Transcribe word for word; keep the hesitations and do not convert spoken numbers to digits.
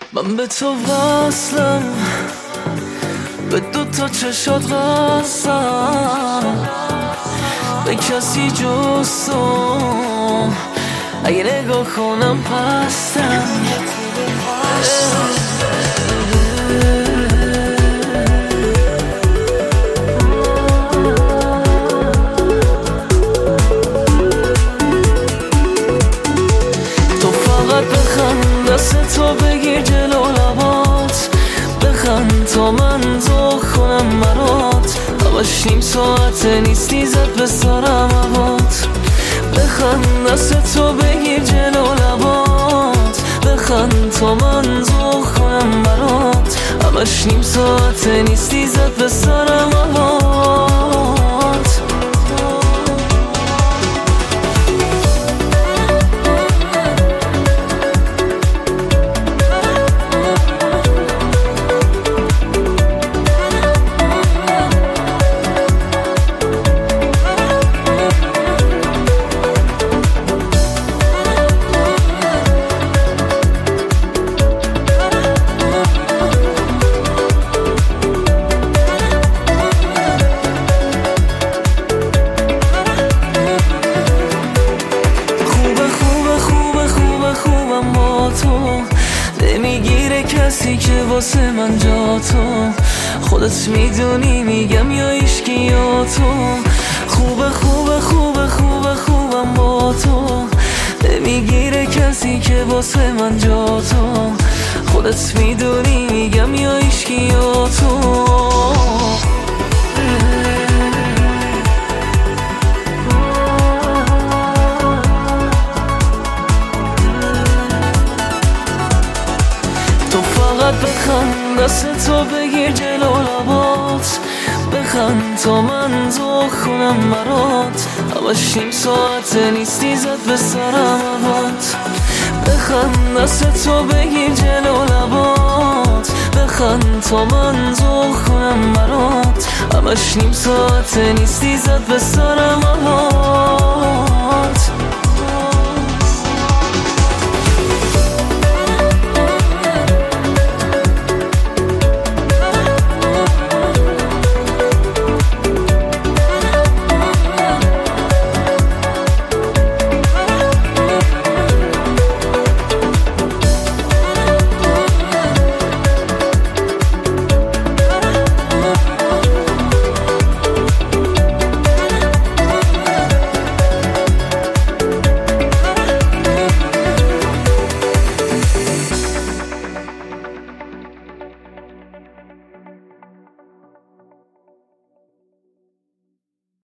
من به تو وصلم، به دو تا چشات قصم، به کسی جز تو اگه نگاه کنم پستم. تو فقط بخند، دست تو بگیر جلو لبات، بخند تا من ذوق کنم مرات. همش نیم ساعته نیستی زد به سرم هوات. بخند، دست تو بگیر جلو لبات، بخند تا من ذوق کنم مرات. همش نیم ساعته نیستی زد به سرم هوات. نمیگیره کسی که واسه من جا تو، خودت میدونی میگم یا ایشکی یا تو. خوبه خوبه خوبه خوبه خوبم با تو، نمیگیره کسی که واسه من جا تو، خودت میدونی میگم یا ایشکی یا تو. بخند، دست تو بگیر جلو لبات، بخند تا من ذوق کنم مرات. همش نیم ساعته نیستی زد به سرم هوات. بخند، دست تو بگیر جلو لبات، بخند تا من ذوق کنم مرات. همش نیم ساعته نیستی زد به سرم هوات.